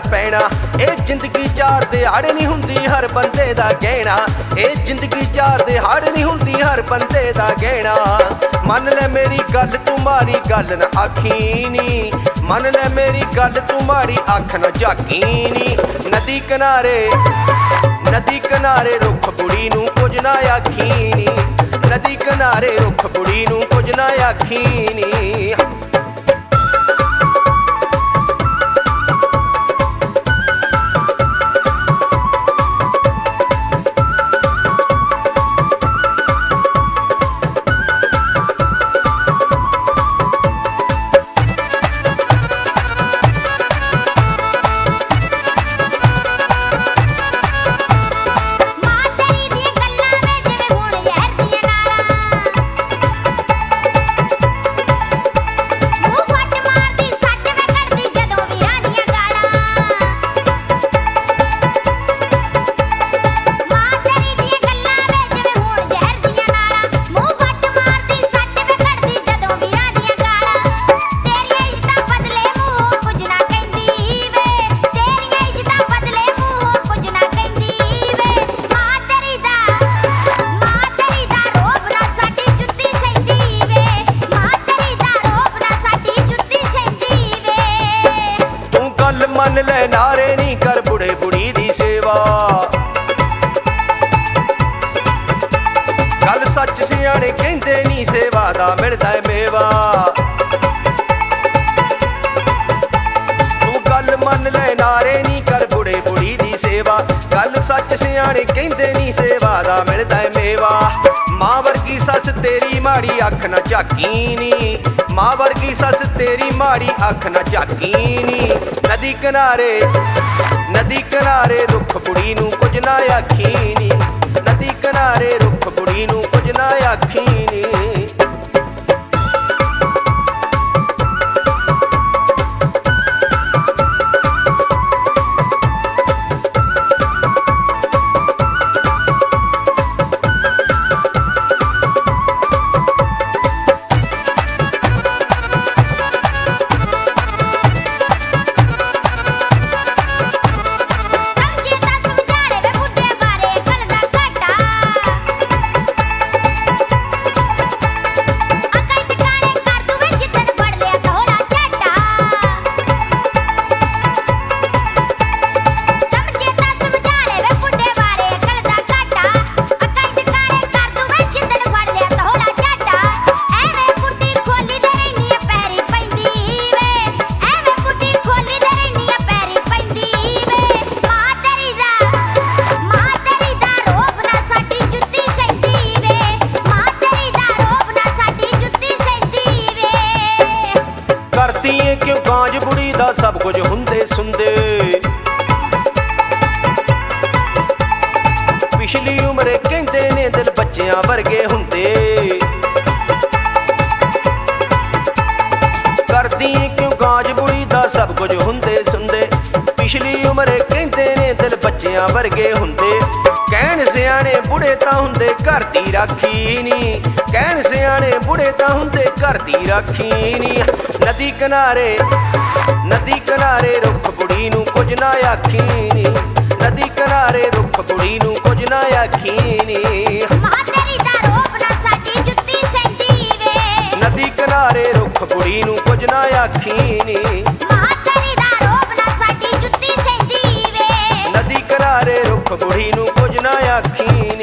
पैना। ये जिंदगी चार दिहाड़ नहीं हुंदी हर बंदे दा गहना। ये जिंदगी चार दिहाड़ नहीं हुंदी हर बंदे दा गहना। मन ले मेरी गल तू माड़ी गल न आखी नी। मन ले मेरी गल तू माड़ी अख न झाकी नी। नदी किनारे रुख कुड़ी नूं कुछ ना आखी नी। नदी किनारे रुख कुड़ी नूं कुछ ना आखी नी। मन ले नारे नी कर बुढ़े बुढ़ी दी सेवा। गल सच सियाने कहंदे नी सेवा दा मिलदा है मेवा। तू गल मन ले नारे नी कर बुढ़े बुढ़ी दी सेवा। गल सच सियाने कहंदे नी सेवा दा मिलदा है मेवा। मां वर्गी सस तेरी माड़ी अख न झाकी नी। मां वर्गी सस तेरी माड़ी अख न झाकी नी। नदी किनारे रुख कुड़ी नूं कुछ ना आखी नी। नदी किनारे रुख कुड़ी नूं कुछ ना आखी नी। क्यों कांज बुढ़ी दा सब कुछ हुंदे सुंदे। पिछली उम्र कहंदे ने दिल बच्चियां वर्गे हुंदे। करदी क्यों कांज बुढ़ी दा सब कुछ हुंदे सुंदे। पिछली उम्र कहंदे ने दिल बच्चियां वर्गे हुंदे। कहण सियाने बुढ़े तां हुंदे घर दी राखी नी। कहण सियाने बुढ़े तां हुंदे घर दी राखी नी। नदी किनारे रुख कुड़ी नूं कुछ ना आखी नी। नदी किनारे रुख कुड़ी नूं कुछ ना आखी नी। नदी किनारे रुख कुड़ी नूं कुछ ना आखी नी। नदी किनारे रुख कुड़ी नूं कुछ ना आखी।